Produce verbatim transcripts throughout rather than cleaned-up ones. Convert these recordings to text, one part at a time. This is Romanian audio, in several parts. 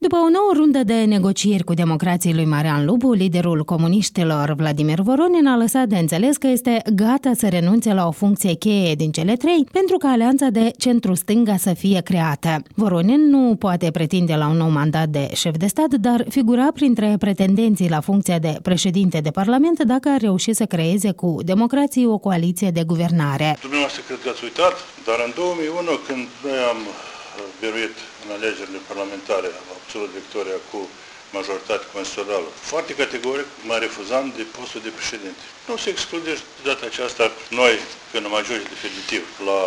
După o nouă rundă de negocieri cu democrații lui Marian Lupu, liderul comuniștilor Vladimir Voronin a lăsat de înțeles că este gata să renunțe la o funcție cheie din cele trei pentru ca alianța de centru-stânga să fie creată. Voronin nu poate pretinde la un nou mandat de șef de stat, dar figura printre pretendenții la funcția de președinte de parlament dacă ar reuși să creeze cu democrații o coaliție de guvernare. Dumneavoastră cred că ați uitat, dar în două mii unu, când noi am biruit în alegerile parlamentare, am obținut victoria cu majoritate constituțională, foarte categoric mă refuzam de postul de președinte. Nu se exclude de data aceasta noi, când am ajuns definitiv la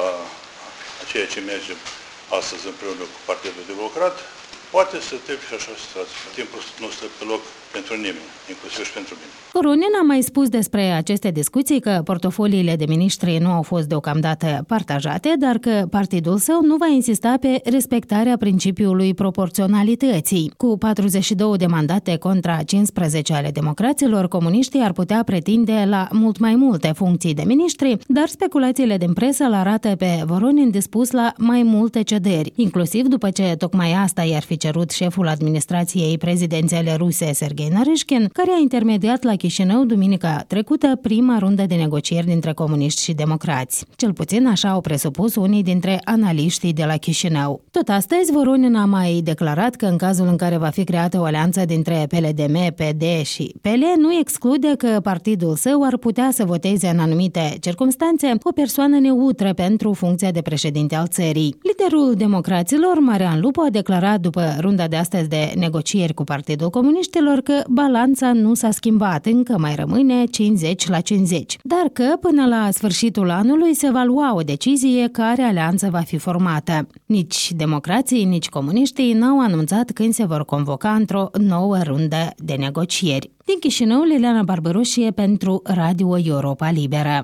ceea ce mergem astăzi împreună cu Partidul Democrat, poate să trebuie și așa situație. Timpul nu stă pe loc pentru nimeni, inclusiv și pentru mine. Voronin a mai spus despre aceste discuții că portofoliile de miniștri nu au fost deocamdată partajate, dar că partidul său nu va insista pe respectarea principiului proporționalității. Cu patruzeci și două de mandate contra cincisprezece ale democraților, comuniștii ar putea pretinde la mult mai multe funcții de miniștri, dar speculațiile din presă îl arată pe Voronin dispus la mai multe cederi, inclusiv după ce tocmai asta i-ar fi cerut șeful administrației prezidențiale ruse, Serghei Naryshkin, care a intermediat la Chișinău duminica trecută prima rundă de negocieri dintre comuniști și democrați. Cel puțin așa au presupus unii dintre analiștii de la Chișinău. Tot astăzi, Voronin a mai declarat că în cazul în care va fi creată o alianță dintre P L D M, P D și P L, nu exclude că partidul său ar putea să voteze în anumite circumstanțe o persoană neutră pentru funcția de președinte al țării. Liderul democraților, Marian Lupu, a declarat după runda de astăzi de negocieri cu Partidul Comuniștilor că balanța nu s-a schimbat, încă mai rămâne cincizeci la cincizeci, dar că până la sfârșitul anului se va lua o decizie care alianță va fi formată. Nici democrații, nici comuniștii n-au anunțat când se vor convoca într-o nouă rundă de negocieri. Din Chișinău, Liliana Barbaroșie pentru Radio Europa Liberă.